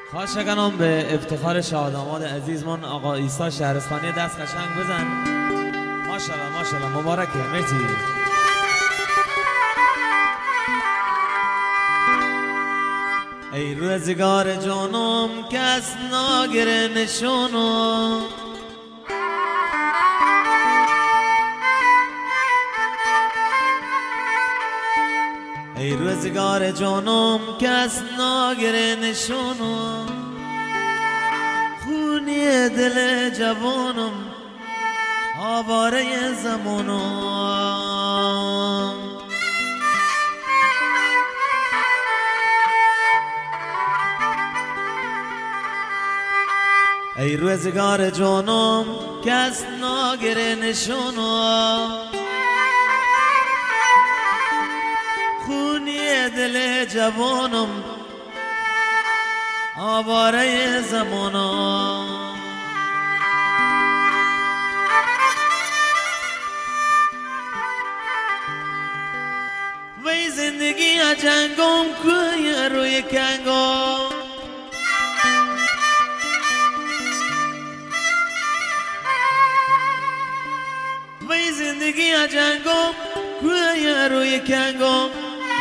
خواهشکنم به افتخار شاداماد عزیزمان آقا عیسی شهرستانی دست قشنگ بزن. ماشاءالله ماشاءالله مبارکه. مرسی. ای روزگار جانم کس ناگره نشونم، ای روزگار جانم کس ناگره نشونم، خونی دل جوانم آواره زمانم. ای روزگار جانم کس ناگره نشونم، خونی دل جوانم آواره زمانم. وی زندگی جنگم کوی روی کنگم، وی زندگی جنگم کوی روی کنگم،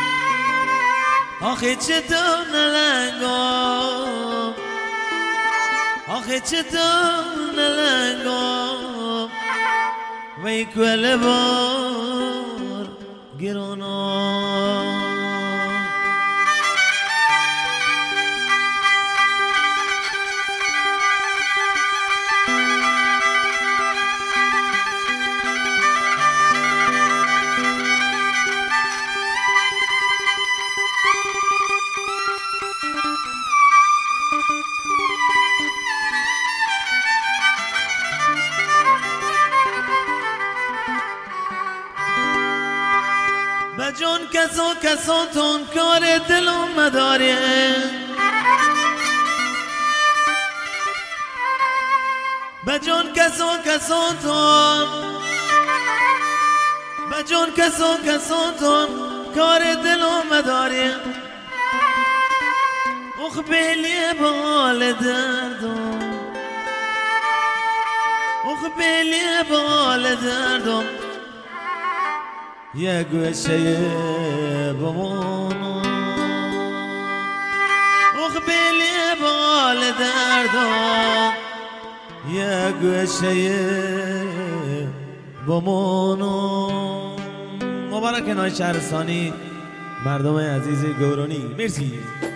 آخه چطور نلنگم، آخه چطور نلنگم، وی کل بار گرانم. بجان کساتون کار دلم مداره، بجان کساتون، بجان کساتون کار دلم مداره، اخبیلی بال دردم، اخبیلی بال دردم، یه گوشه بمونم، اخبیلی بال دردم، یه گوشه بمونم. مبارک نای شهرستانی مردم عزیز گورانی. مرسی.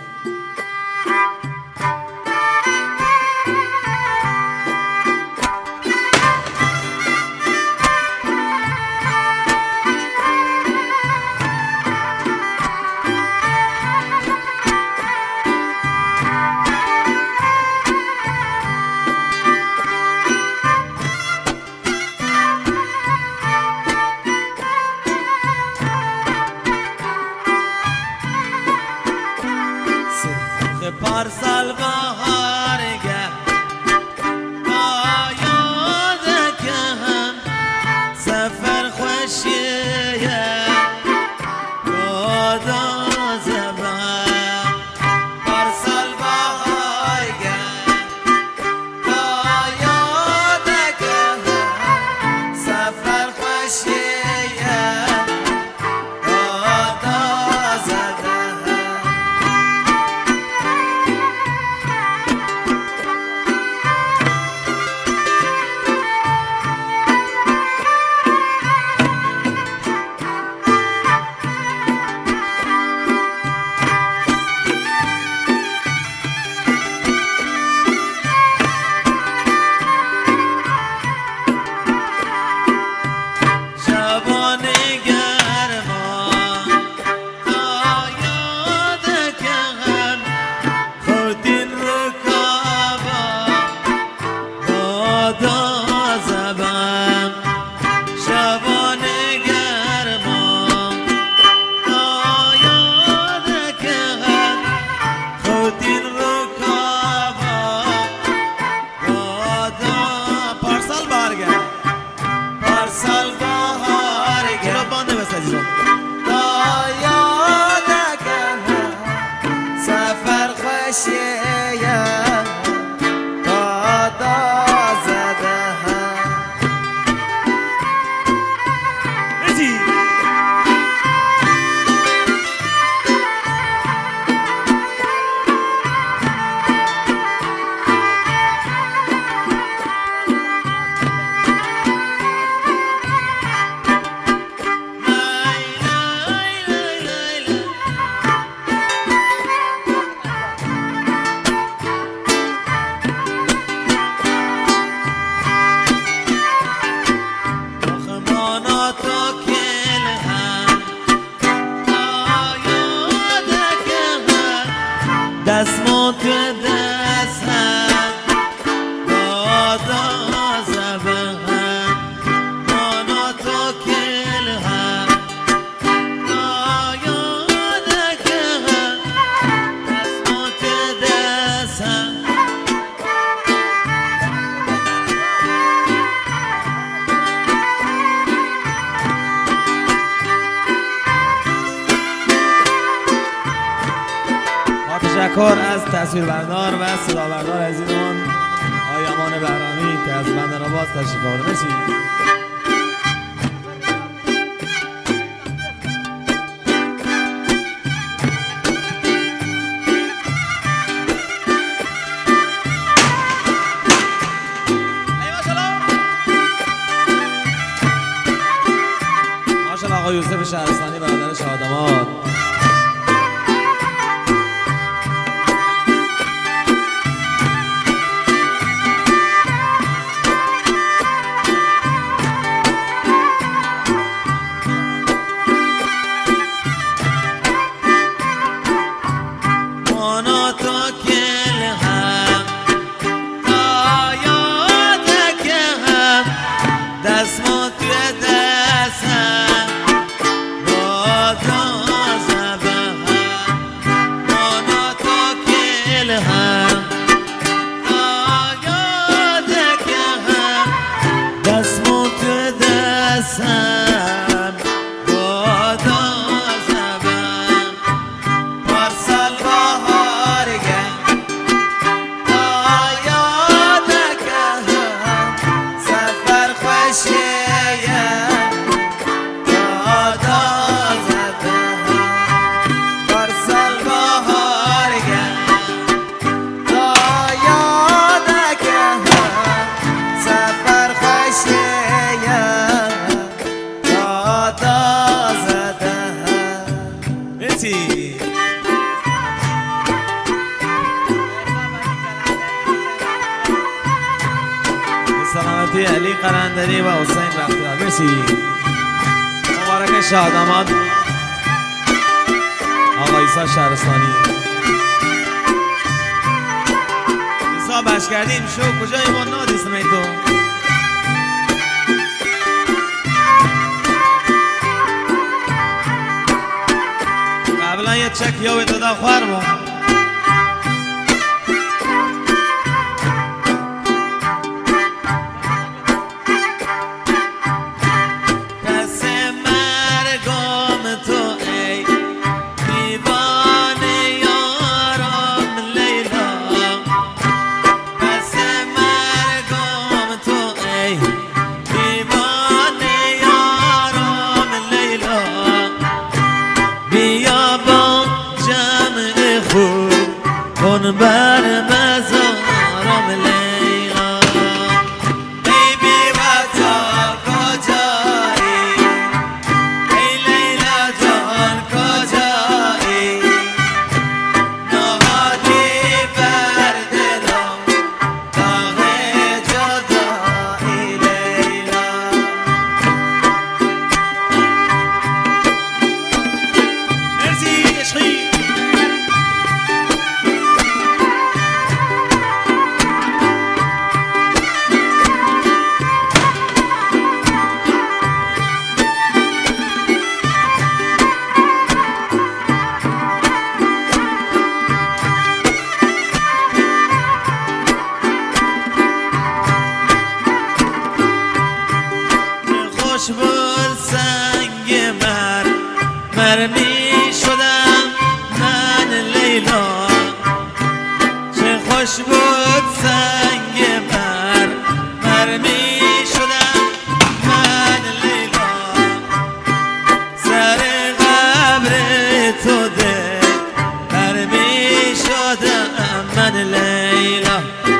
پارسال بهارگه یادکم سفر خوشیه خدا زبان. پارسال بهارگه یادکم سفر خوشیه خدا زبان. سفر خوشیه تصویربردار و صدابردار عزیزمان آقای امان بهرامی که از بندرآباد تشریف آورده. مرسی. ماشاءالله آقای یوسف شهرستانی برادر شاداماد. سلامتی علی قرندری و حسین بختیار. مرسی. مبارک شاداماد آقا عیسی شهرستانی. عیسی بش کردیم شو کجای ما نادیستم ای تو. قبلا یه چک یا به دادا خوارمو بر مزارم لیلا. ای بی وفا کجایی، ای لیلا جان کجایی، نهادی بر دلم داغ جدایی لیلا. مرسی عشقی. خوش بود سنگ مرمی شدم من لیلا. چه خوش بود سنگ مرمی شدم من لیلا. سر قبر تو ده مرمی شدم من لیلا.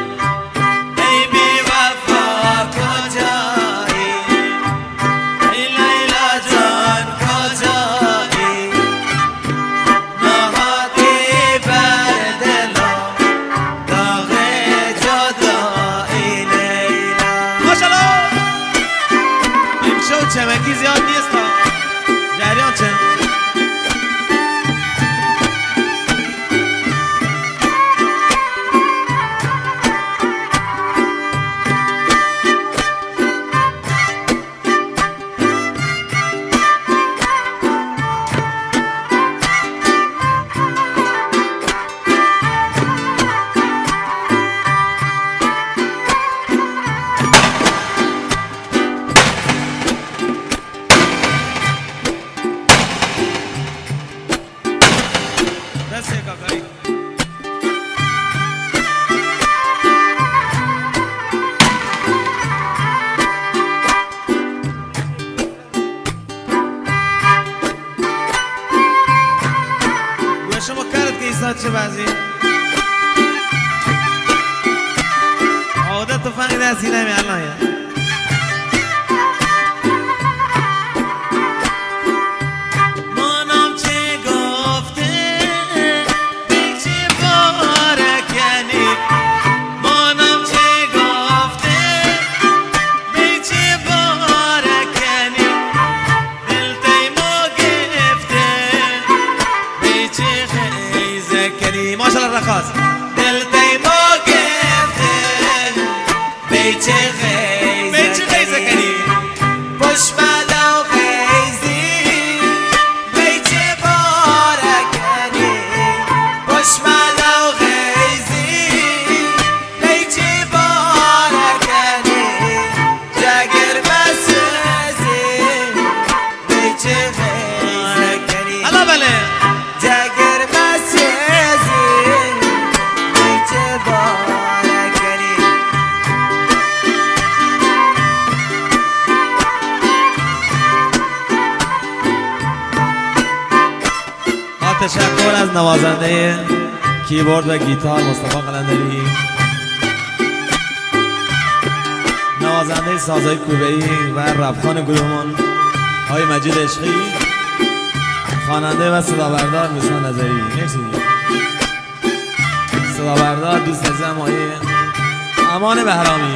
چمکی زیاد نیست جریان چه چه بعضی عادت تفنگ دستی نمی الان ماشاءالله رقاص دل تیمو گفته بیچه خیزه کنی پشمده و خیزی بیچه باره کنی پشمده و خیزی بیچه باره کنی جگر مسوزی بیچه خیزه کنی الله بله جگر مسوزی تشکر از نوازنده کیبورد و گیتار مصطفی قلندری، نوازنده سازهای کوبه‌ای و ربخان گروهمان آقای مجید عشقی، خواننده و صدابردار میسان نظری. مرسی. صدابردار دوست عزیزم آقای امان بهرامی.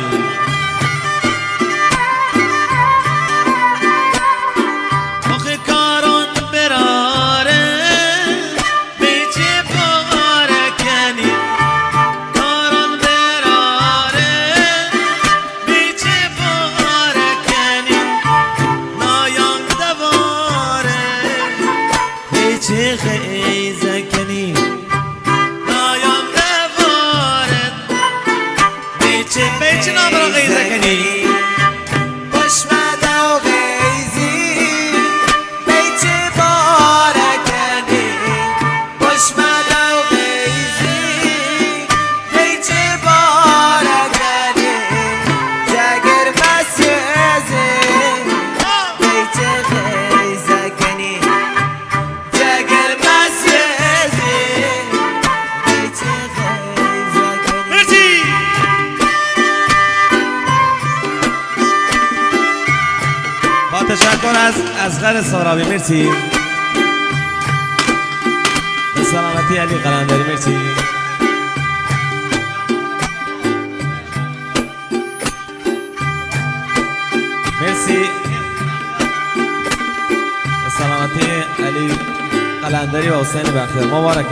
آخه کارون براره بیچه باره کنی کارون براره بیچه باره کنی نایان دواره بیچه خیزه کنی نایان دواره بیچه نام را خیزه کنی پشمده و خیزی بیچه باره کنی پشمده و خیزی بیچه باره کنی جگر مسوزی بیچه خیزه کنی جگر مسوزی بیچه خیزه کنی. مرسی. با تشکر از اصغر سارابی. مرسی. به سلامتی علی قلندری. مرسی. مرسی. به سلامتی علی قلندری و حسین بختیار. مبارکه.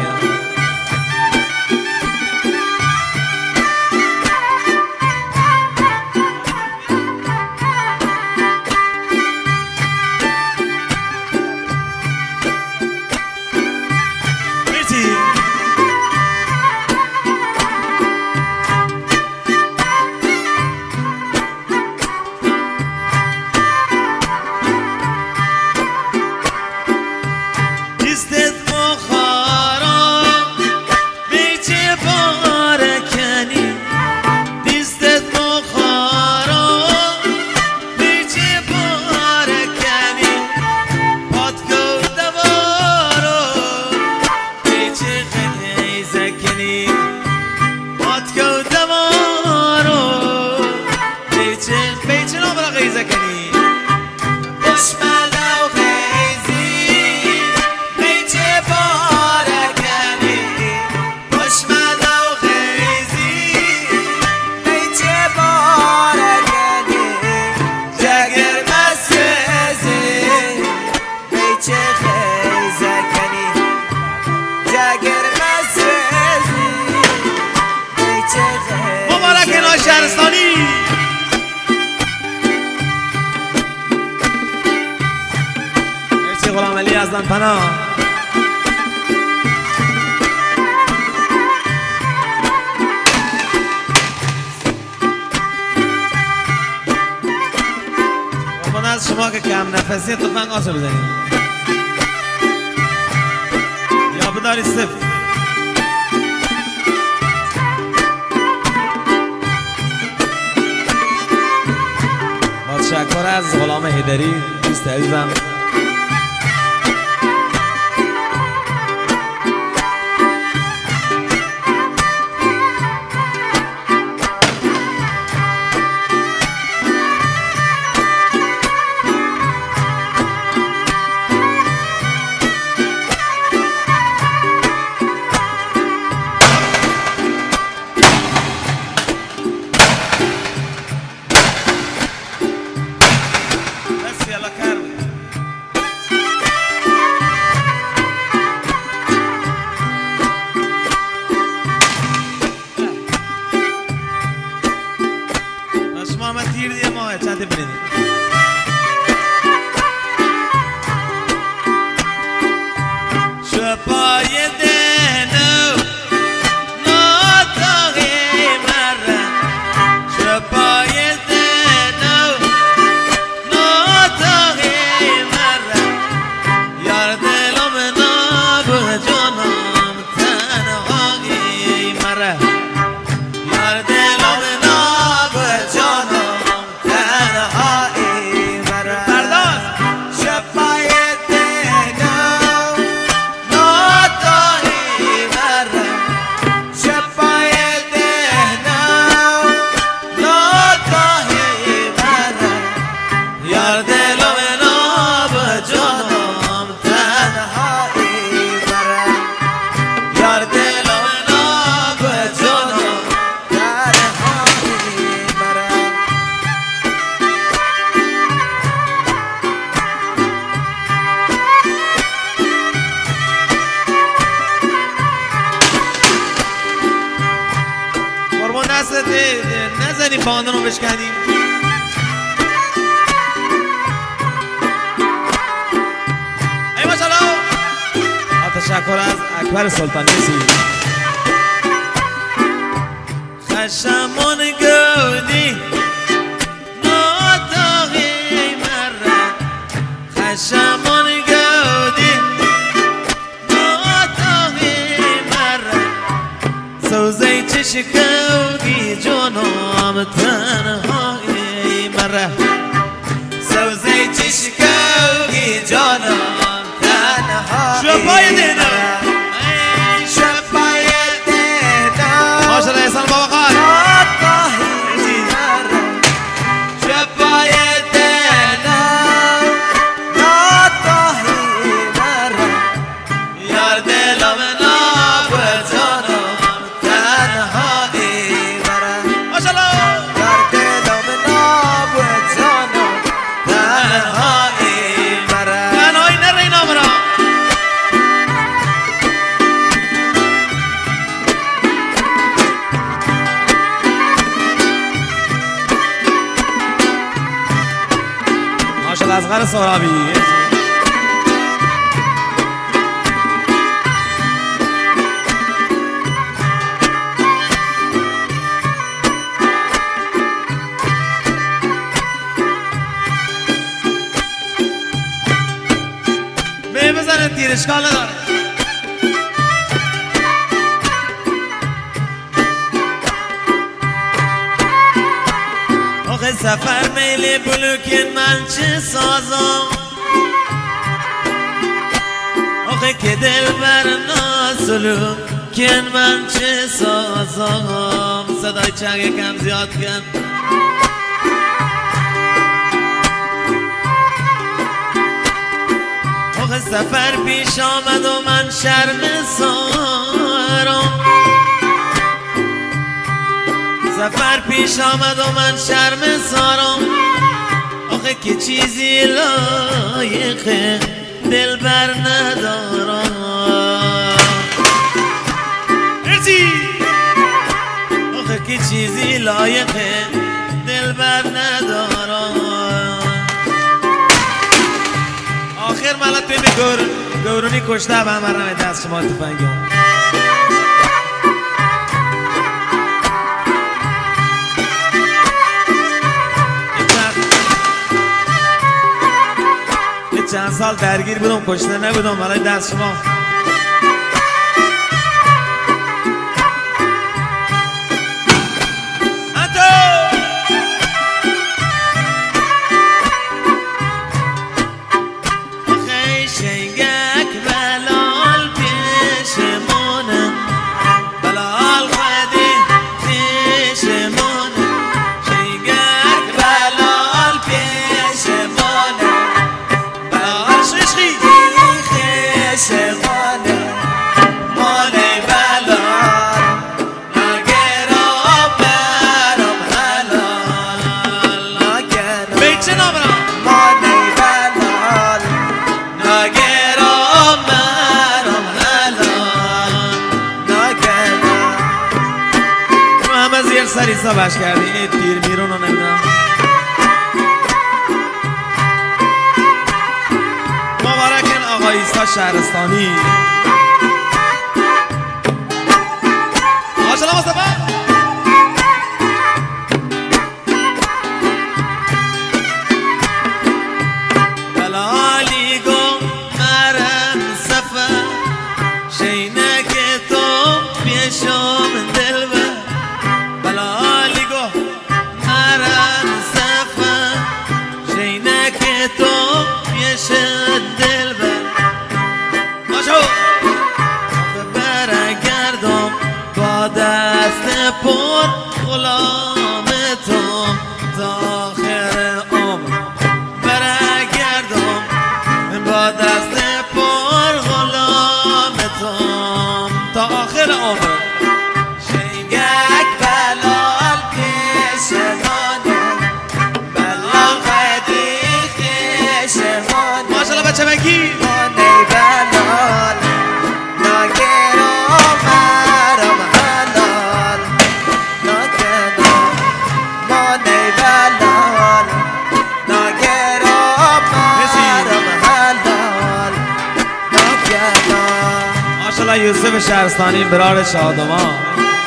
شهرستانی. مرسی غلام علی از پناه. من از شما که کم نفسی تفنگ آسو بزنید یا بداری صفر. تشکر از غلام حیدری دوست عزیزم. یار دلم ناب جانم تنهایی مرا بردار شبای دلم ناتایی مرا شبای دلم ناتایی مرا یار دلم ناب جانم تنهایی مرا یار دلم ناب جانم تنهایی مرا قربان دستت نزنی باندن رو بشکنی ای ماشاءالله تشکر از اکبر سلطان میسی خشمون گودی ناتاقی مرا خشمون گودی ناتاقی مرا سوزی چشکوگی جانم تنهایی مرا سوزی چشکوگی جانم شبای دیدم شبای دیدم ماشاءالله احسان بابا خان شبای دیدم ناتاهی مرا یار دلم ناب جانم تنهایی مرا ماشاءالله یار دلم ناب جانم تنهایی مرا تنهایی نره نام را ماشاءالله اصغر سهرابی بزنه تیر اشکال نداره آخه سفر میل بلوکن من چه سازم آخه که دل بر ناسلوکن من چه سازم صدای چنگ یکم زیاد کن آخه سفر پیش آمد و من شرم سارم سفر پیش آمد و من شرم سارم آخه که چیزی لایق دل بر ندارم ارزی آخه که چیزی لایق دل بر ندارم آخر مالت به گورونی کشته به همه رمه دست شما تفنگی هم چند سال درگیر بودم کشته نبودم برای دست شما سری سابش کردی این تیر میرون رو نمیدونم مبارکن آقا ایسا شهرستانی ماشاءالله مصطفی بلالی گم مرم سفر شینه که تو پیشم دل بر پر غلام توم تا آخر عمر برگردم با دست پر غلام توم تا آخر عمر شنگک بلال پیشمانه بلال خدی خیشمانه ماشاءالله بچه مگی مانه بلال ناگرام مرام حلال ناگرام مانه بلال ناگرام مرام حلال ناگرام ماشاءالله یوسف شهرستانی برار شادمان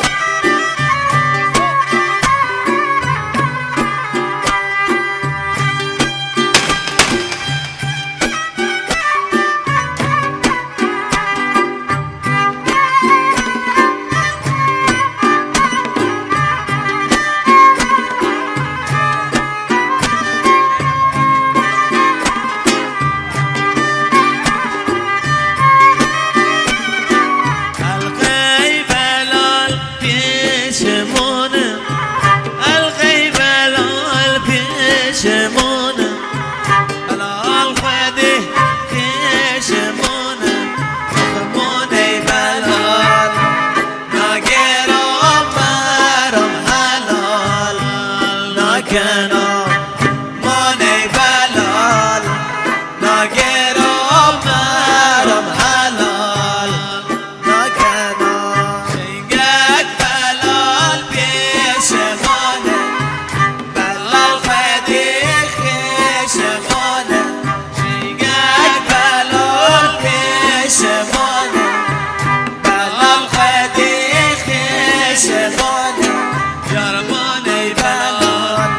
شمونه بلال خده که شمونه خمونه بلال ناگرام مرام حلال ناگرام مانه بلال ناگرام مرام حلال ناگرام شنگک بلال پیشمانه بلال خدی خیشمانه شنگک بلال پیشمانه بلال خدی خیشمانه جرمانه بلال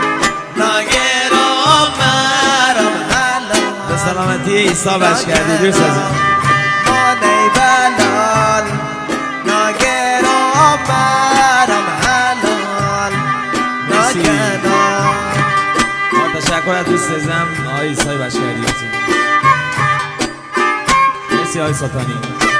ناگرام مرام حلال به سلامتی عیسی بش کردی دوست ازم مانه بلال ناگرام مرام حلال ناگرام تشکر از دوست ازم آقای عیسی بش کردی مرسی آقای سلطانی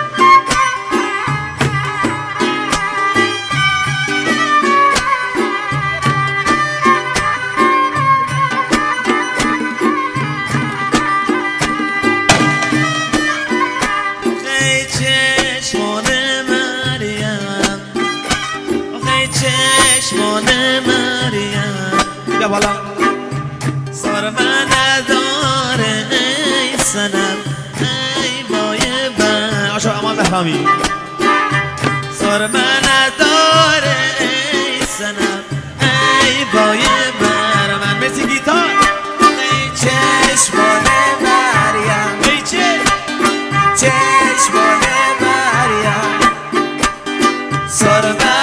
چشمان مریم یا بالا سرمه نداره ای سنم ای بای بر آشو امان بهرامی سرمه نداره ای سنم ای بای بر من مرسی گیتار ای چشمان مریم ای چشمان مریم سرمه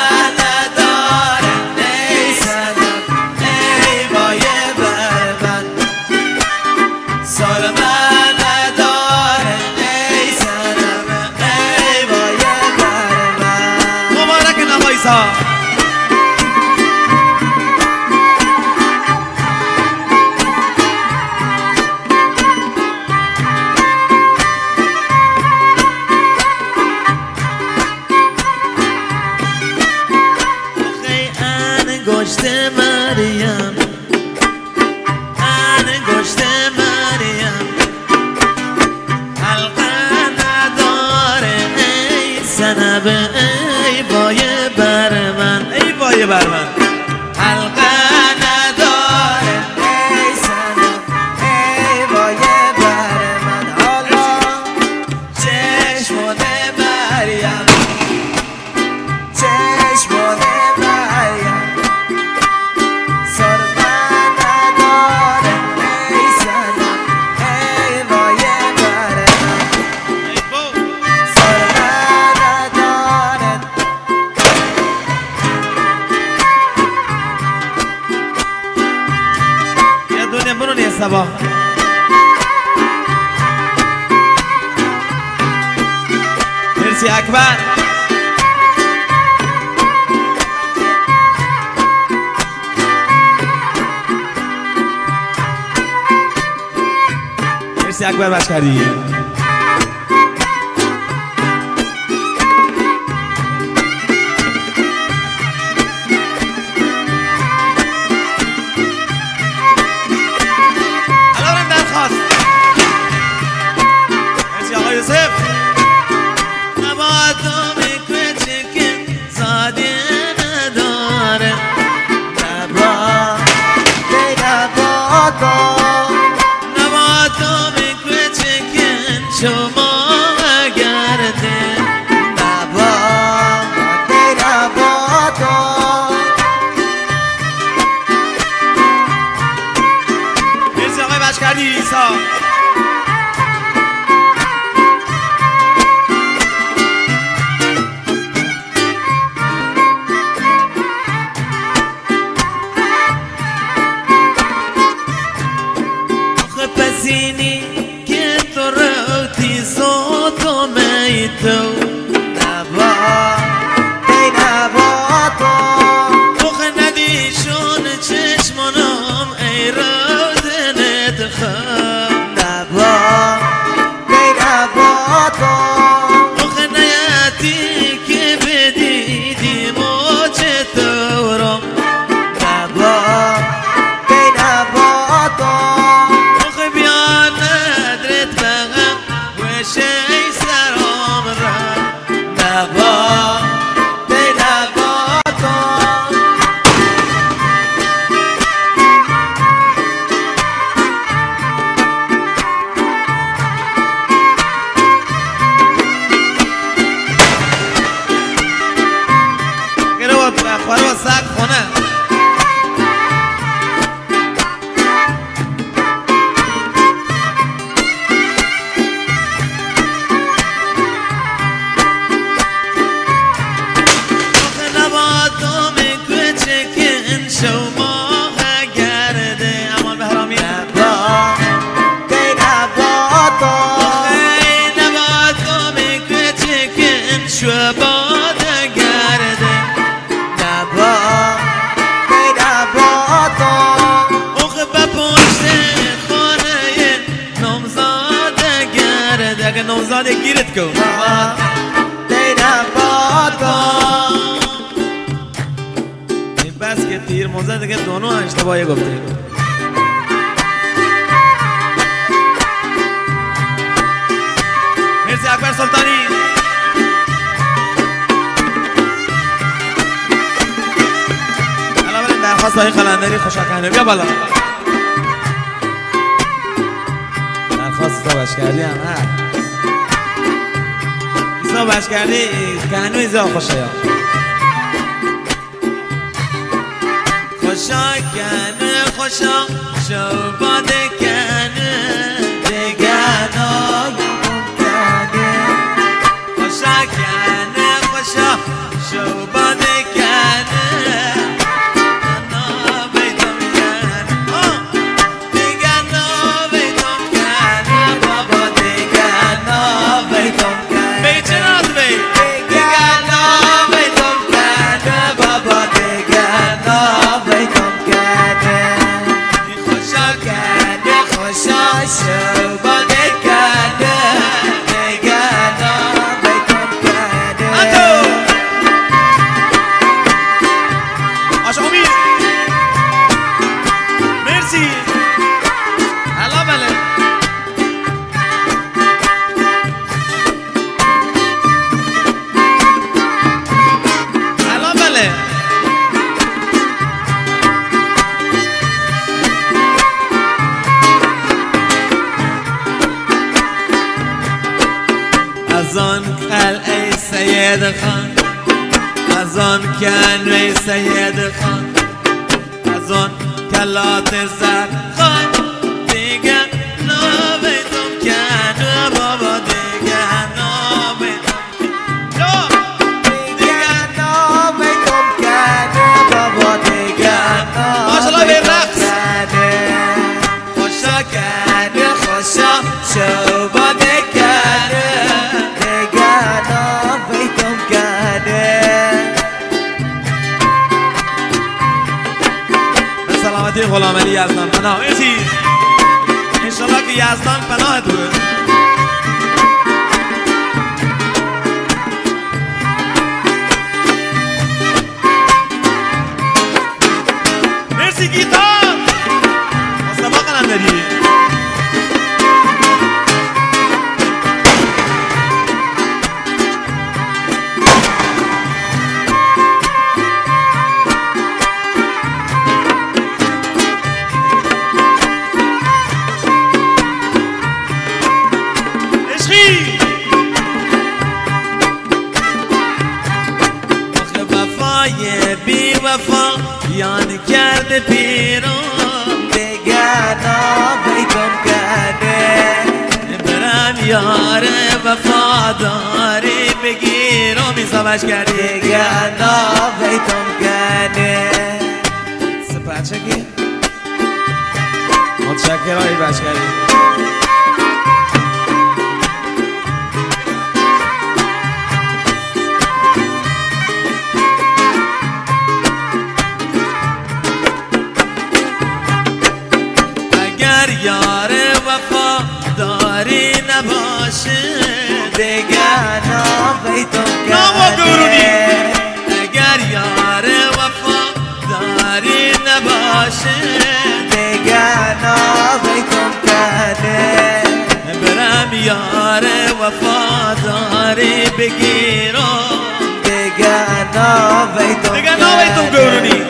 انگشت مریم انگشت مریم حلقه نداره ای سنب ای وای بر من ای وای بر من حلقه نداره ای سنب ای وای بر من حالا چشمان مریم چشمان مریم sabah مرسی اکبر مرسی اکبر بشکری ایسا Pazini che torroti sotto me tu Naba, ey nabato بخ ندیشون چشمانم ای روزنت خم Naba, ey nabato بخ نیتی که بدیدی موچه دورم Naba, ey nabato بخ بیان ندرت بغم وشه سرام را Naba, ey nabato گره با بخواره با سگ خونه نباتم کوچکن شو ماه گرده امان بهرامی Naba, ey nabato نباتم کوچکن شو باد گرده Naba, ey nabato اوخ به پشت خانه نامزاد گرده اگه نامزاد گیرت کن ey nabato این بس که تیر موزه دیگه دونو اشتباهی گفته مرسی اکبر سلطانی حالا بریم درخواست های قلندری خوشاکنده بیا بالا درخواست تا بشکردی هم هست ایسا بشکردی کنو ایزا خوشه یا خوشا کنه خوشا شو باده کنه دگرای ممکنه خوشا کنه خوشا شو باده کنه انا بیتم کنه دیگر نا بیتم کنه بابا دگرنا بیتم کنه بیچه ناز بی دگرنا بیتم کنه بابا دگرنا بیتم کنه خوشا کنه خوشا شو باده کنه دگرنا بیتم کنه اتو آشا امید مرسی حالا بله حالا بله از آن قلعه سید خان از آن کنوی سید خان از آن کلات زر خان دیگر نامیدم کنه بابا دیگر نامیدم دگرنا بیتم کنه بابا دگرنا ماشاءالله به رقص. خوشا کنه خوشا شو باده کنه دگرنا بیتم کنه به سلامتی غلام علی یزدان پناه ایسی انشالله که یزدان پناه بود مرسی گیتار مصطفی قلندری بی وفا یاد کرده پیران دیگر نامیدم کنه برم یار وفاداری بگیر و میزامش کردی دیگر نامیدم کنه سپرچگی متشکرهای بشکری یار وفاداری نباشه دیگر نامیدم نامو گرونی کنه اگر یار وفاداری نباشه دیگر نامیدم کنه برم یار وفاداری بگیرم دیگر نامیدم دیگر نامیدم گرونی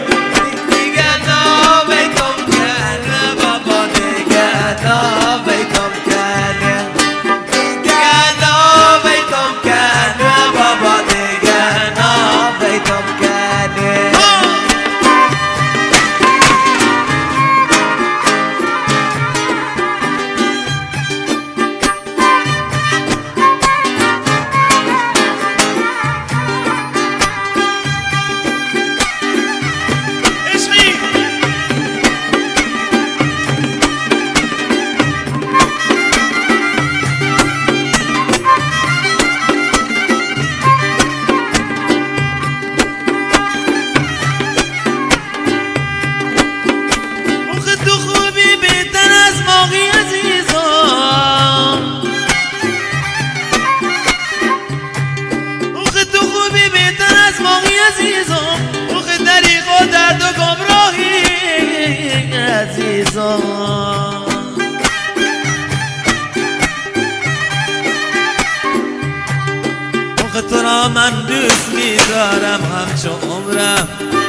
آخه تو را من دوست می‌دارم همچون عمرم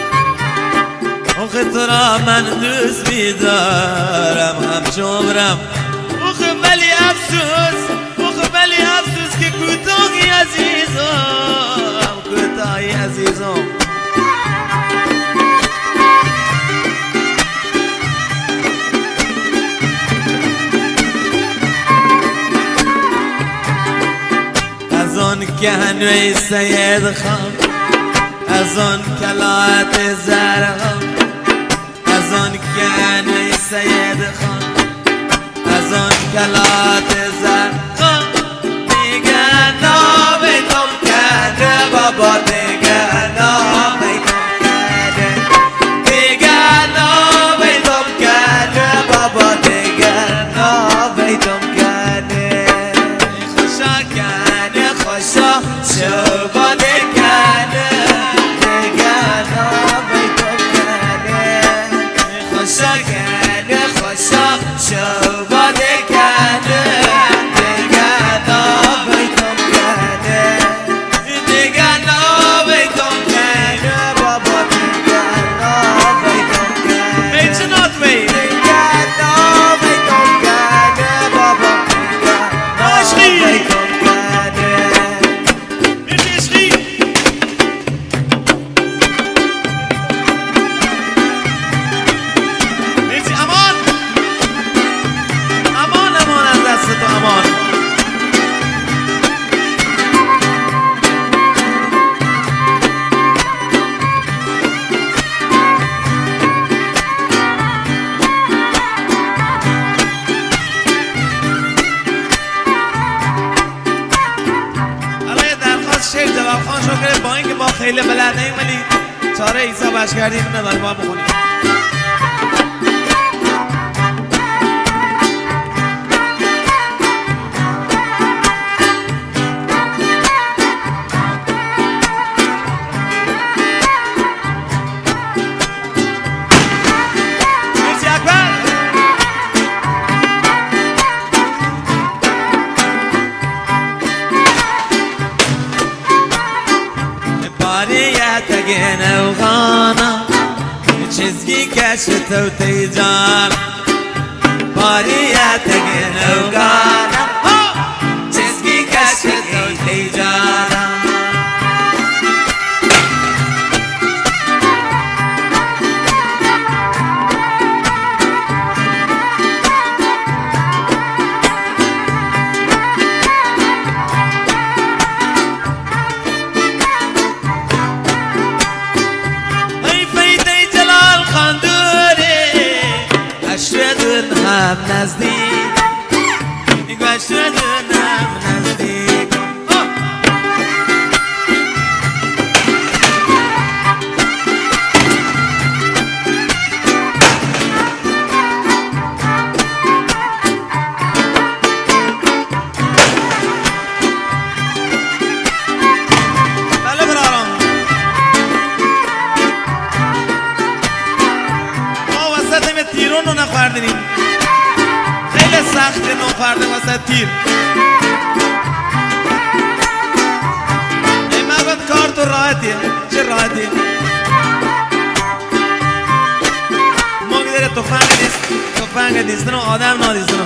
آخه تو را من دوست می‌دارم همچون عمرم آخه ولی افسوس که کوتاهی عزیزم از آن که هنوی سید خان از آن کلات زرغم از آن که هنوی سید خان از آن کلات زرغم دیگر نامیدم کرده بابا دیگر نامیدم کرده دیگر نامیدم کرده بابا دیگر نامیدم کرده خوشا کنه خوشا شباده کنه دیگر نامیدم کرده خوشا کنه خوشا شباده کنه دیگر نامیدم کرده دیگر نامیدم کرده بابا دیگر نامیدم کرده It's not me دیگر نامیدم کرده بابا دیگر نامیدم کرده امان از دست تو امان الان درخواست شیر جواب خان شکر با اینکه ما خیلی بلد نیم ولی چاره ایسا بش کردیم نداره با بخونیم تگین وغانا چیزگی کشت و تیجان باریا تگین وغانا چیزگی کشت و تیجان دونم نزدیک گشت دونم نزدیک تیرون رو نخوردنیم خیلی سخته نخورده واسه تیر ای مرد کار تو راحتیه چه راحتیه ما گذاره تفنگ دیستن و آدم نادیستن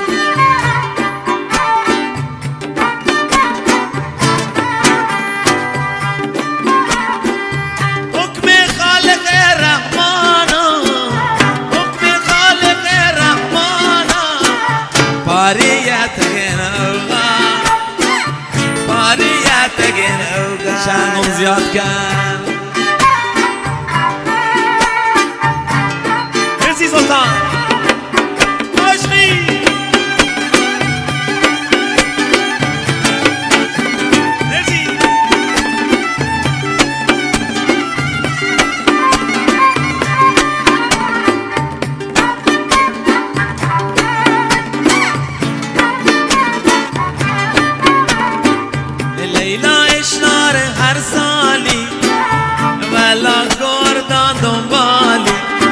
شنگم زیاد کن مرسی سلطان عشقی مرسی لیلا اشنار هر سالی ولا گردان دنبالی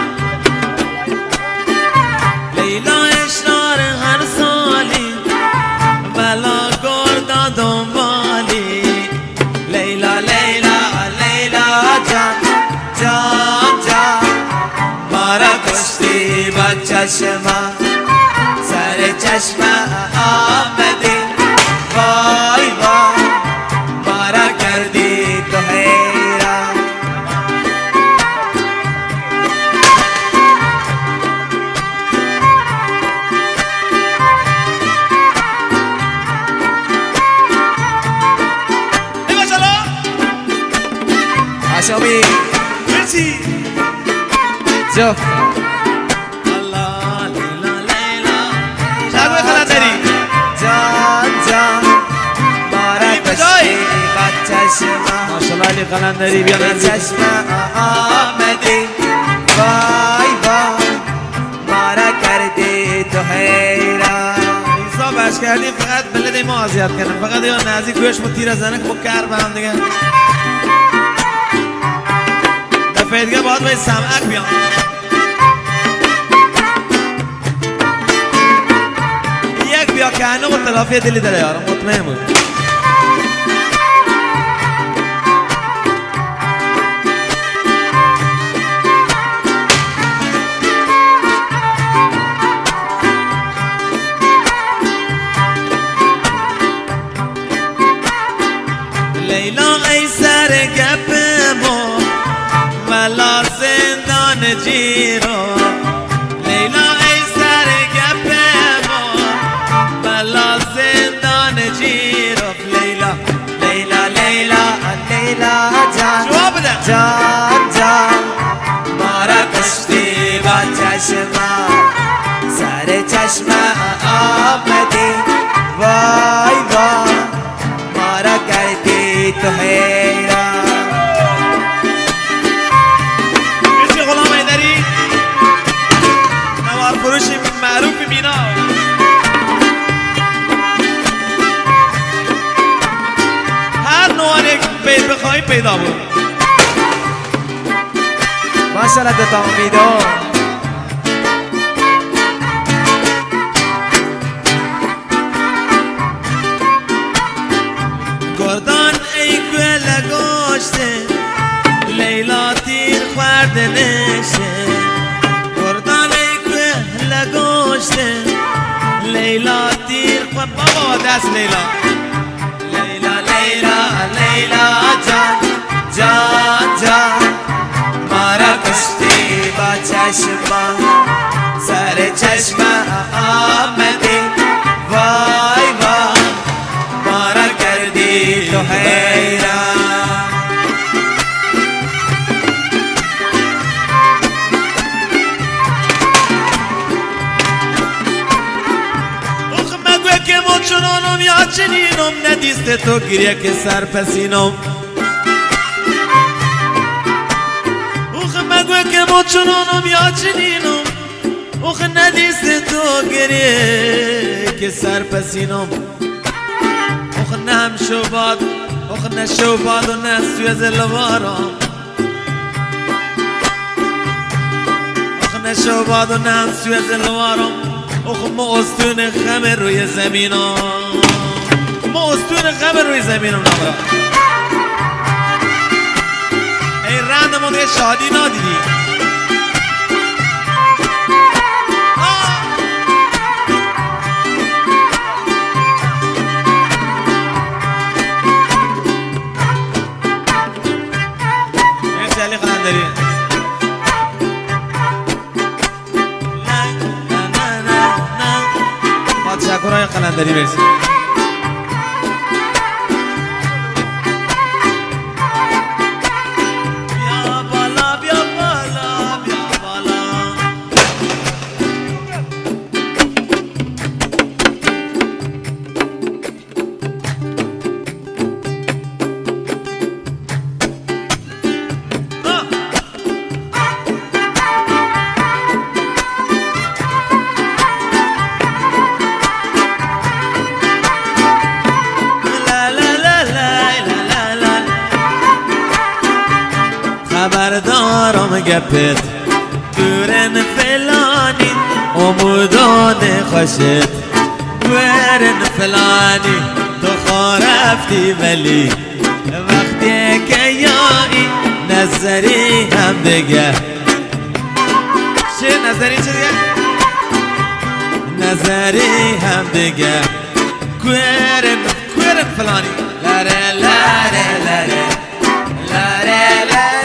لیلا اشنار هر سالی ولا گردان دنبالی لیلا لیلا لیلا جان جان جان مارا کشتی با چشما سر چشما آمدی وای وای کردی تو حیران ای ماشالله عشامی مرسی جف الله لیلا لیلا شاید قلندری جان جان مارا کشتی ماشالله علی قلندری بیا نزدیک چشم آمدی وای وای مارا کردی تو حیران اینسا بش کردیم فقط بلده ما اذیت کردن فقط یا نزدیک گوش ما تیر زنه که با کر به هم دیگه دفعه دیگه باید باید سمعک بیام یک بیا که هنو با تلافی دلی داره یارم مطمئن بود لیلا ای سر گپ ما ولا زندان جیرو لیلا ای سر گپ ما ولا زندان جیرو لیلا لیلا لیلا لیلا جان جواب بده جان جان مارا کشتی با چشما سر چشما آمدی وای وای مارا کردی تو حیران مرسی غلام حیدری نوار فروش معروف مینا هر نوع بیت بخوایی پیدا بود ماشالله دوتا امیدو گردان ای گل گوشته لیلا تیر خورده نشه گردان ای گل گوشته لیلا تیر خورده بابا دست لیلا لیلا لیلا لیلا جان جان جان مارا کشتی با چشما سر چشما آمدی وای وای مارا کردی تو حیران چنانم یا چنینم ندیست تو گریه که سر پسینم اوخ مگوه که ما چنانم یا چنینم اوخ ندیست تو گریه که سر پسینم اوخ نم شوباد اوخ نشوباد و نسویز لوارم نشوباد و نسویز لوارم اوخ ما استون خم روی زمینم ما استون خم روی زمینم نمرا ای رندمون یه شادی نادیدی مرسی علی قلندری تشکرهای قلندری مرسی بیا بالا بیا بالا بیا بالا خبردارم گپت دورن فلانی امودان خوشت ورن فلانی تو خارفتی ولی وقتی که یایی نظری هم دیگه چه نظری چه دیگه نظری هم دیگه کویرن فلانی لاره لاره لاره لاره لاره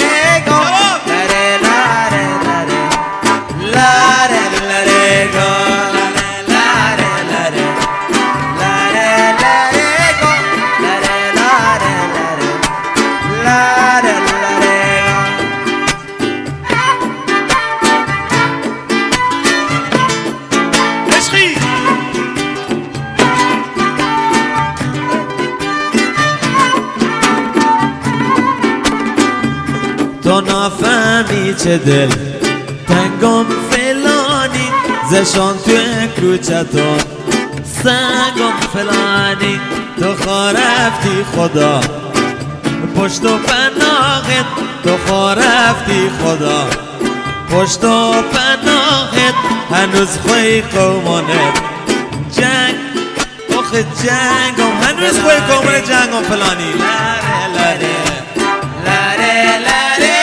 تو نافهمی چه دل تنگم فلانی زشان توی کوچتون سنگم فلانی تو خارفتی خدا پشت و پناهت تو خارفتی خدا پشت و پناهت هنوز خوی قومانت جنگ اخ جنگم هنوز خوی قومانت جنگم فلانی لاره لاره لاره لاره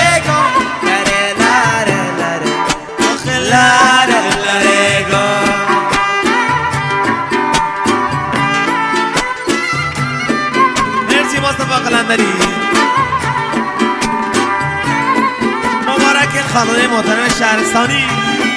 مرسی مصطفی قلندری مبارک خانواده محترم شهرستانی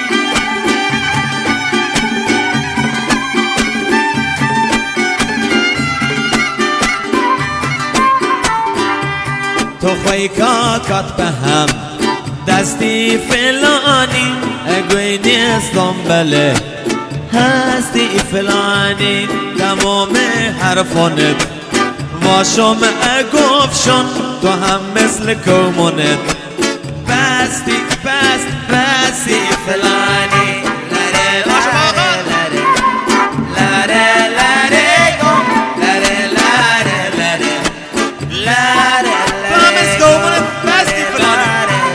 تو خوی کاکات به هم دستی فلانی اگوی نیستم بله هستی فلانی تمام حرفانت واشم اگفشن تو هم مثل کومونت بستی بستی فلانی لره لره لره لره لره لره لره لره لره مثل کومونت بستی فلانی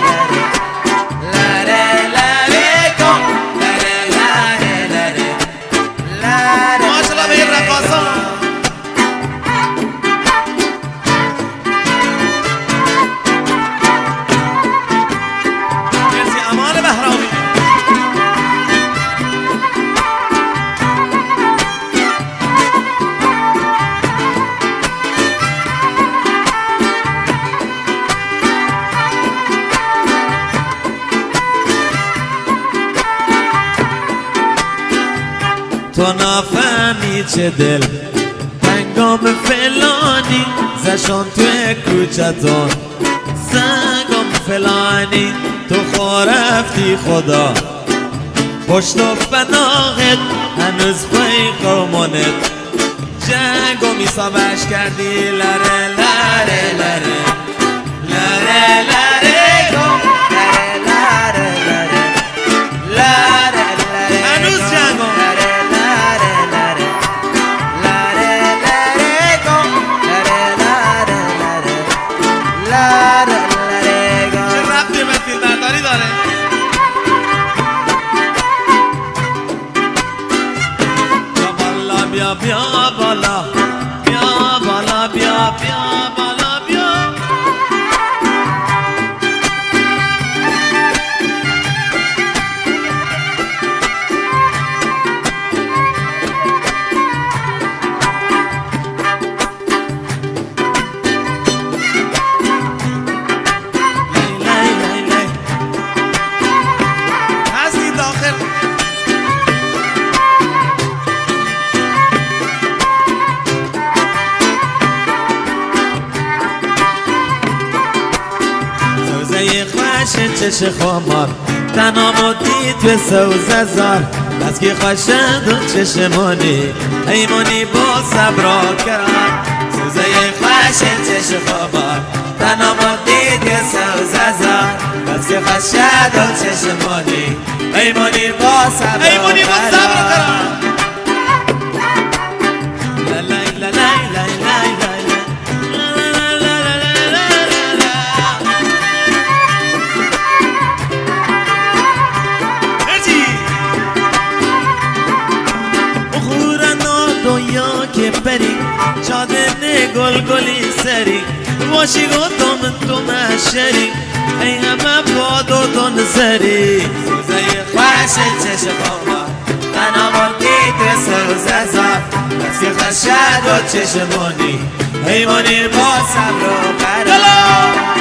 تو نافهمی چه دل تنگام فلانی زشان توی کوچتون سنگام فلانی تو خورفتی خدا پشت و پناهت هنوز خوی قومانت جنگو میسابش کردی لره لره لره لره لره گم لره لره لره لره لره هنوز جنگو لره لره لره لره لره گم لره لره لره لره لره گم چه ربطی به فیلم برداری داره؟ بیا بیا بالا بیا بالا بیا بیا بالا بیا لی لی لی لی هستی داخل چش خمار تنامو دید به سوزه زار بس که خوشند و چشمانی ایمانی با صبرا کرد سوزه خوشند چش خمار تنامو دید به سوزه زار بس که خوشند و چشمانی ایمانی با صبرا کرد لای لای لای لای لای که بری چادر گل گلی سری باشی گفتم تو مشری ای همه باد و تو نزری سوزه خوش چشم بابا تنها دید سوزه زار بسی خشد و چشمانی ایمانی با صبر و قرار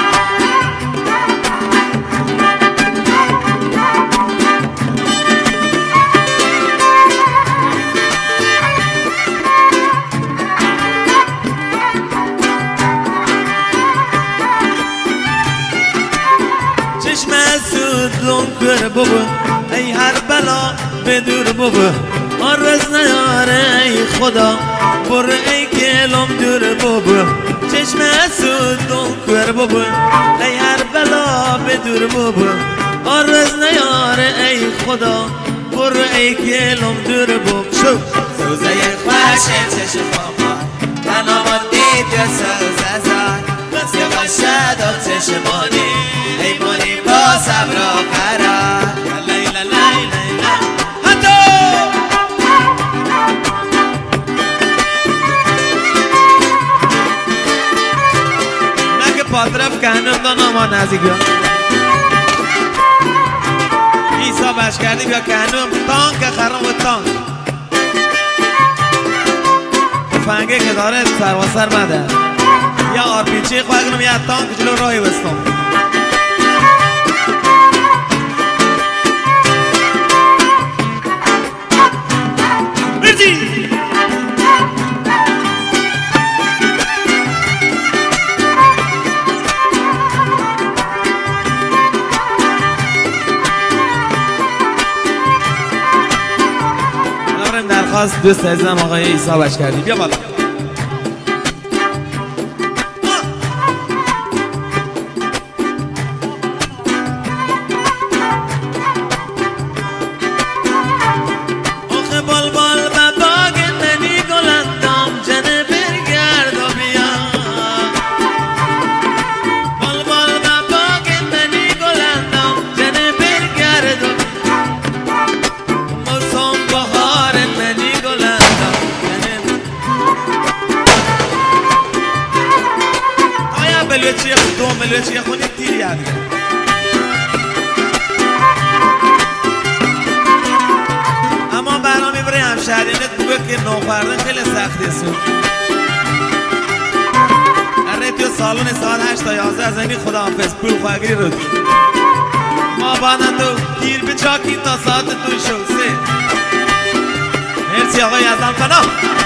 لونکر بابا ای هر بلا بدور بابا آرز نیاره ای خدا بر ای کلام دور بابا چشم اسود لونکر بابا ای هر بلا بدور بابا آرز نیاره ای خدا بر ای کلام دور بابا سوزه خوش چشم بابا تنها دید یا سوزه زار بس که خوشد و چشمانی ایمانی با صبر و قرار لی لی لی لی لی حتی نگه پاترف کنم دانم ها نزدیک بیا ایسا بش کردی بیا کنم تانک خرم و تانک فنگه که داره سرواسر مده یا آرپیچی خواه کنم یا تانک جلو راهی بستم درخواست دوست عزیزم آقای عیسی بشکردی بیا بالا ملوچی دو ملوچی خونی تیر یاد اما برنامه برای همشهرینت بگو که نوپردن خیلی سخته سود اره سالون ساعت 8 تا 11 از اینی خداحافظ پول خواهگیری رو دی ما بانندو تیر به چاکی تا ساعت 2 شو 3 مرسی آقای ازم فنا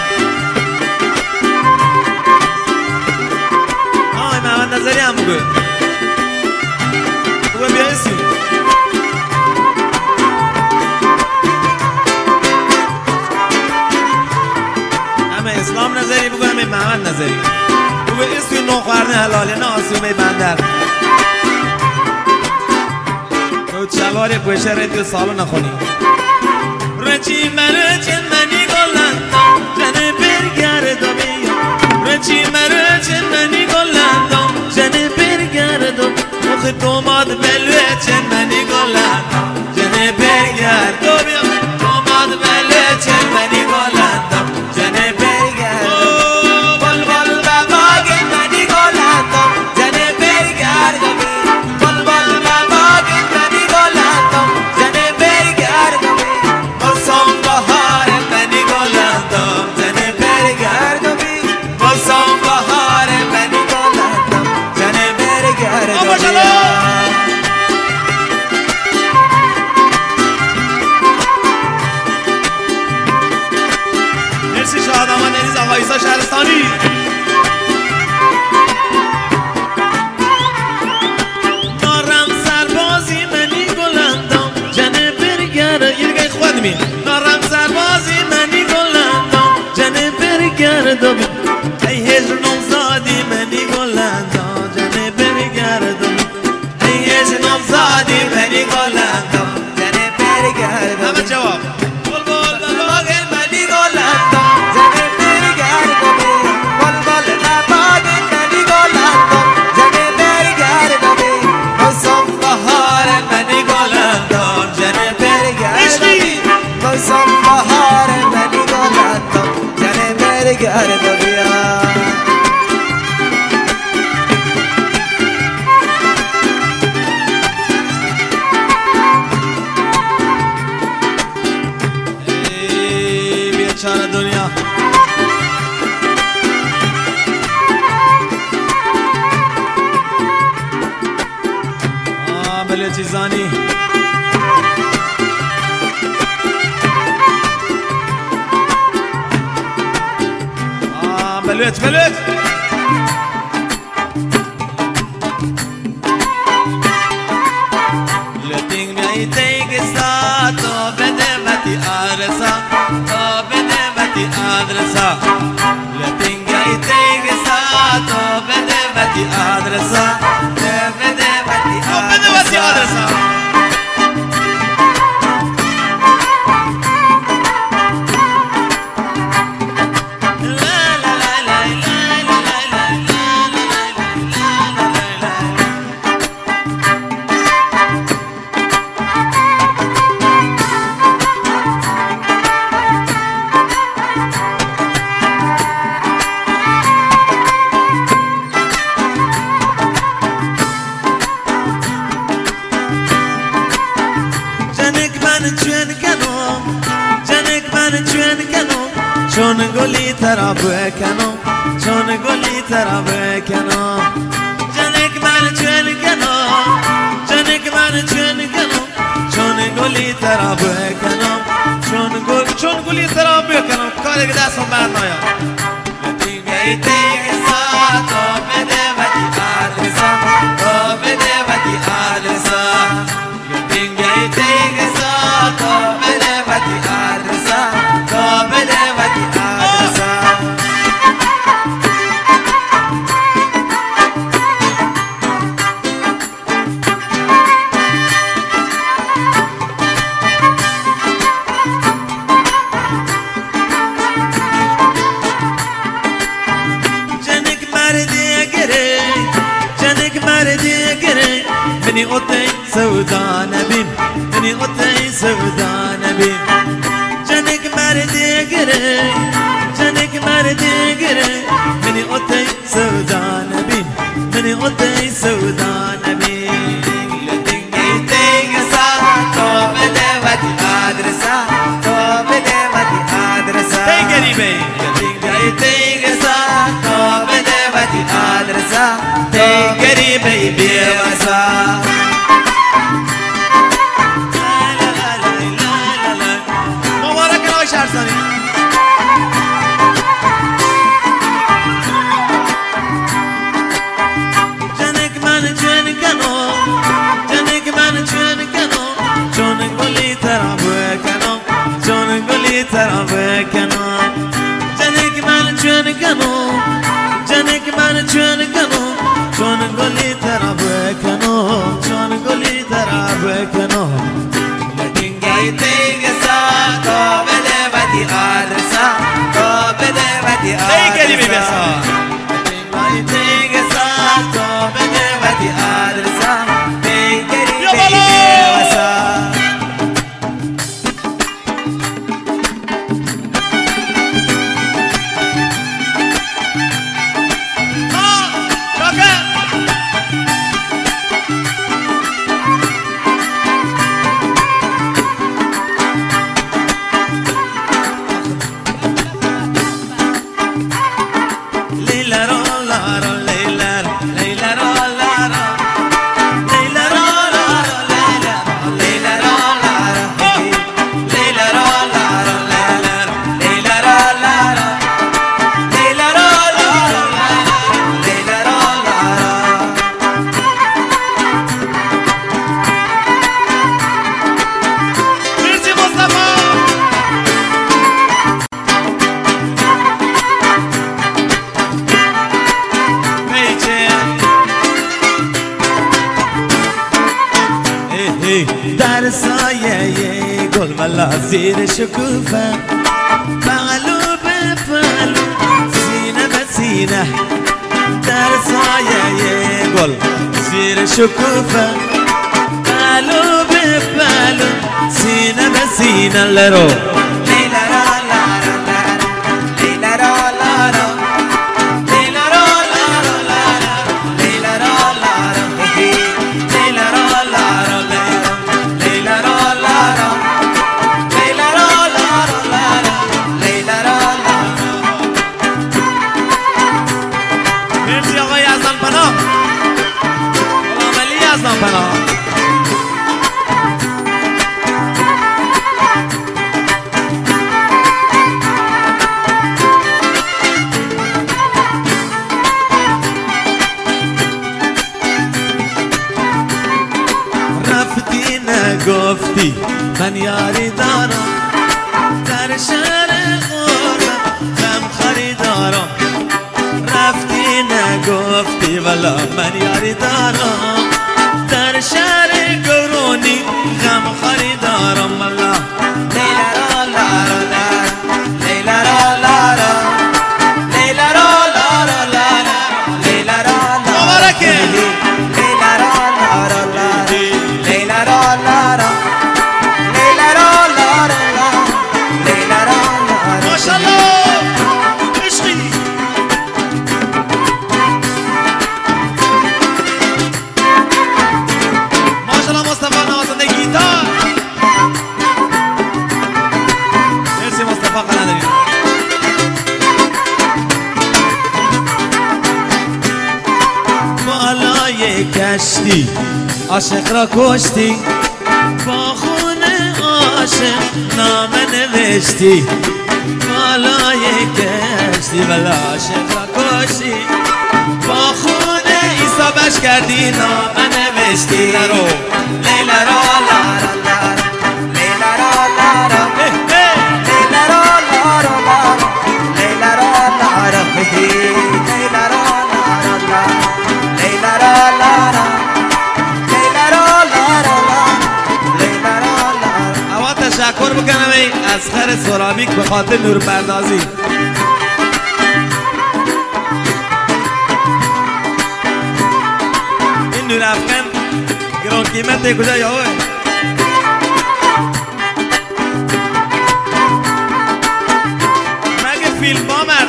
محمد نظری هم بگو بگو بیایستی همه اسلام شلوار پوشه رد سالو نخونی رچی مرچن منی گلندم جنه برگردم رچی مرچن منی گلندم جنه برگردم مخ دوماد بلوچن منی گلندم جنه برگردم دوماد بلوچن منی گلندم جنه برگردم بلبل بباگ منی گلندم جنه برگردم بلبل بباگ منی گلندم جنه برگردم بسام بهار منی گلندم جنه برگردم بسام بهار منی گلندم جنه برگردم مرسی شادمان دنیز آقایسا شهرستانی نارم سربازی منی گلندم جنه برگرد یه دیگه خود می نارم سربازی منی گلندم جنه برگردم ای هجر نوزادی منی گلندم جنه برگردم ای هجر نوزادی منی گلندم جنه برگردم همه جواب بیچاره دنیا بله چیزانی بلوت بلوت لطنگ میایی تیگسا تو بده متی آدرسا تو بده متی آدرسا لطنگ میایی تیگسا تو بده متی آدرسا تو بده متی آدرسا چون گلی ترا بکنم چون گلی ترا بکنم جنک من چون کنم جنک من چون کنم چون گلی ترا بکنم چون گلی ترا بکنم کاری که دستم بر نایا لطنگی تیگسا تو بده وقتی آدرسا تو بده وقتی آدرسا لطنگی تیگسا تو بده وقتی آدرسا تو بده وقتی آدرسا مني قطعي سودا نبين مني قطعي سودا نبين جنك مردي قري جنك مردي قري مني قطعي سودا نبين مني قطعي سودا نبين لتنجي تيجسا تو بدوتي آدرسا تو بدوتي آدرسا تي قريبي لتنجي تيجسا تو بدوتي آدرسا تي قريبي بيوسا چون گلی ترا بکنم لای تیگسا تو بده ودی آرسا تو بده ودی آرسا کلمه بسا لای تیگسا تو بده ودی آرسا یا بالا در سایه گل ملا زیر شکوفه پهلو به پهلو سینه به سینه در سایه گل زیر شکوفه پهلو به پهلو سینه به سینه لرو رفتی نگفتی من یاری دارم در شهر غربت غم خریدارم رفتی نگفتی والا من یاری دارم در شهر گرونی غم خریدارم والا لیلا را لا را لیلا را لا را لیلا را لا را لیلا را مبارکه لیلا را لا را لیلا را لا را لیلا را لا را لیلا را ماشاءالله عشقی ماشاءالله مصطفی نوازنده گیتار مرسی مصطفی قلندری بالای کشتی عاشق را کشتی با خون عاشق نامه نوشتی بالای کشتی ولی عاشق را کشتی با خون عیسی بش کردی نامه نوشتی لرو لیلا را لا را لیلا را لا را لیلا را لا را لیلا را لا را لیلا را لا را لیلا را لا را لیلا را لا را لیلا را لا را تشکر بکنم از خر سرامیک به خاطر نور پردازی این نور افغان گران قیمت کجا یا مگه فیلم ها مرد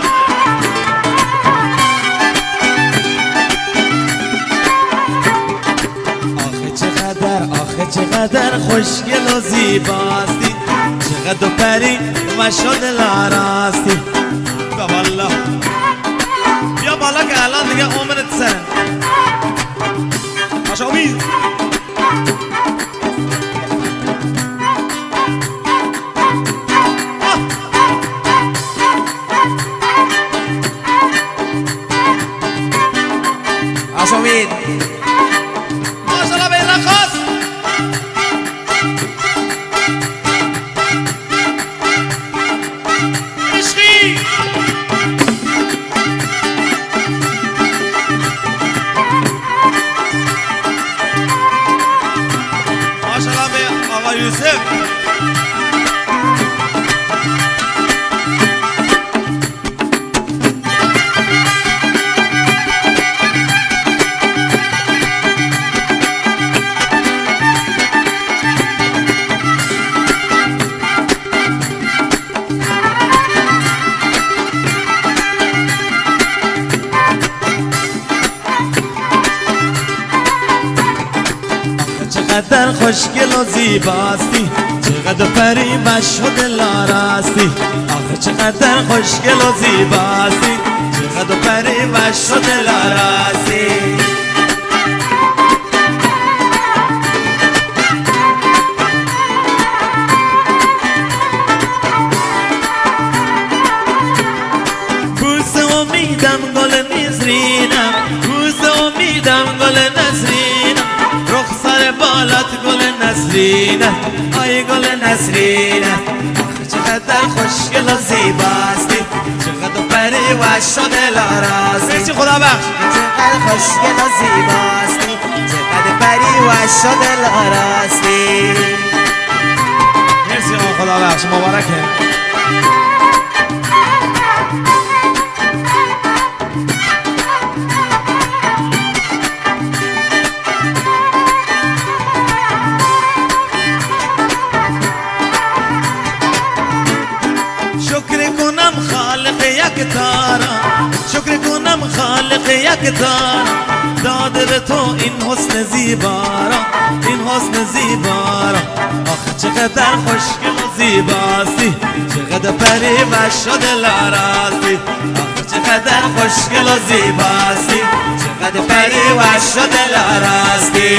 آخه چقدر خوشگل و زیباستی چقدر پری و شد لاراستی والله بیا بالا که الان دیگه عمرت سره باشه امید باشه امید ماشاءالله به رخاص عشقی آقا یوسف چقدر خوشگل و زیباستی، چقدر پری مشهد لاراستی. آخه چقدر خوشگل و زیباستی، چقدر پری مشهد لاراستی. بوس امیدم گل نزرینم، بوس امیدم گل نزرینم، رخسار بالات گل نسرینه، آی گل نسرینه. آخه چقدر خوشگل و زیباستی، چقدر پری و شده لاراستی. مرسی خدا بخش. چقدر خوشگل و زیباستی، چقدر پری و شده لاراستی. مرسی آقا خدا بخش، مبارکه. شکر کنم خالق یک تارا، داده به تو این حسن زیبارا، این حسن زیبارا. آخه چقدر خوشگل و زیباستی، چقدر پری و شده لاراستی. آخه چقدر خوشگل و زیباستی، چقدر پری و شده لاراستی.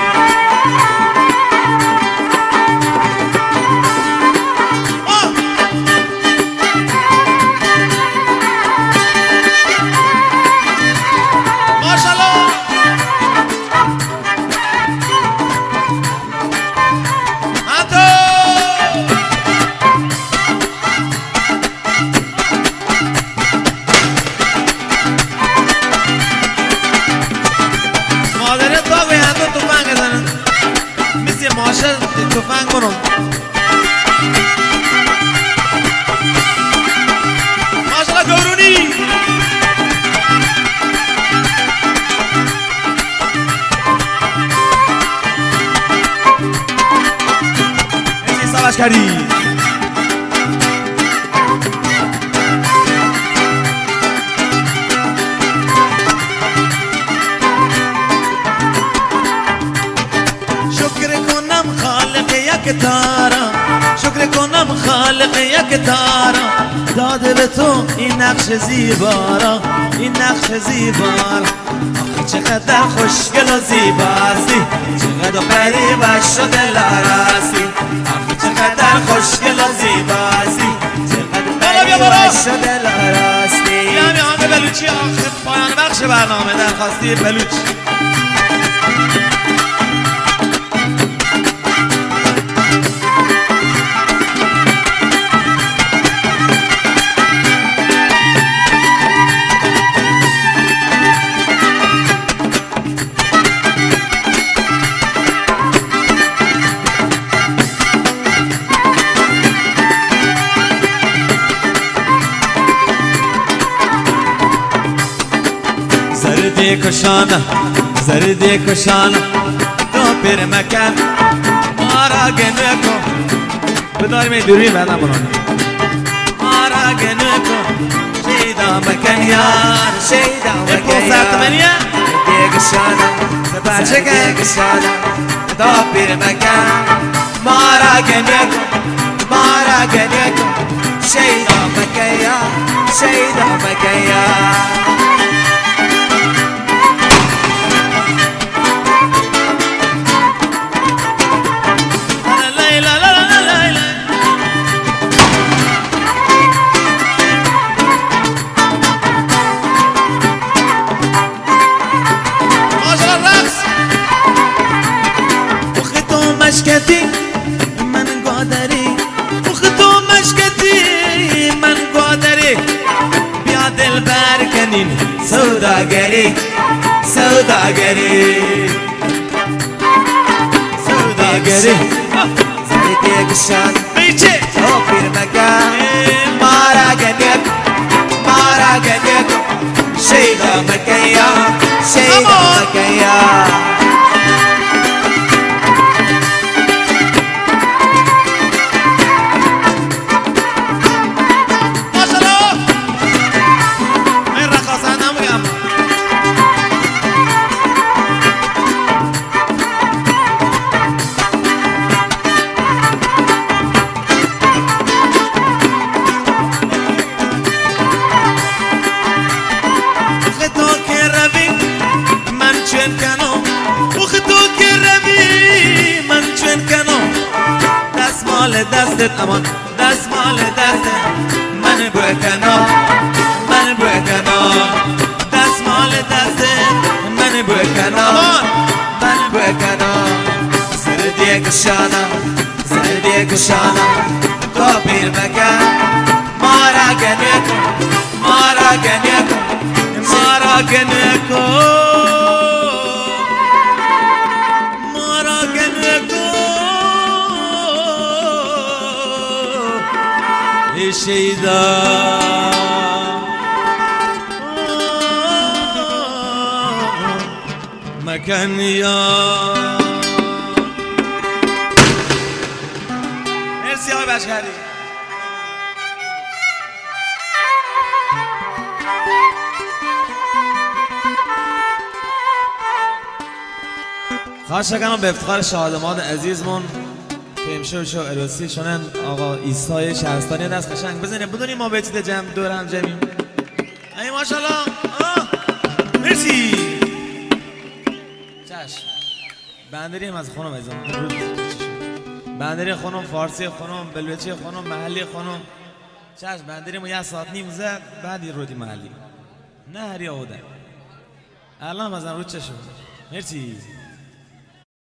تفنگ برو ماشالله گورونی. این سالش کردی تارا، شکر کنم خالق یک تارا، داده به تو این نقش زیبارا، این نقش زیبارا. آخه چقدر خوشگل و زیباستی، چقدر پری و شده لاراستی. آخه چقدر خوشگل و زیباستی، چقدر پری و شده لاراستی. این همه آهنگ بلوچی آخر پایان بخش برنامه درخواستی بلوچ. زردی کشانه، زردی کشانه، تو پیر مکن مارا گنه کن. بداری می دوری بعدم برانه مارا گنه کن. شیدا مکن یار، شیدا مکن پوسات منیه زردی کشانه، زردی کشانه، تو پیر مکن مارا گنه کن، مارا گنه کن. شیدا مکن یار، شیدا مکن یار. مشکتی من گادری، تو مشکتی من گادری. بیا دل برکنین سوداگری، سوداگری، سوداگری. دیگشان بیچه تو پیر مگن مارا گنیک شیدا مکیا ماشالله این رقاصه نمیگم دستت امان دستمال دستت من بکنم دستمال دستت من بکنم سر دیگشانم تو پیر مگن مارا گنیکو شیدا مکنیا مرسی آقای بشکری خواهش کنم به افتخار شادمان عزیزمون امشب شو عروسی شونن آقا ایسای شهرستانی دست قشنگ بزنیم بدونیم ما بیتید جمع دور هم جمعیم ای ماشالله مرسی چشم بندری هم از خانم ازم بندری خانم فارسی خانم بلوچی خانم محلی خانم چشم بندری ما یه ساعت نیم زد بعدی رودی محلی نه هری آوده الان ازم رود چشم مرسی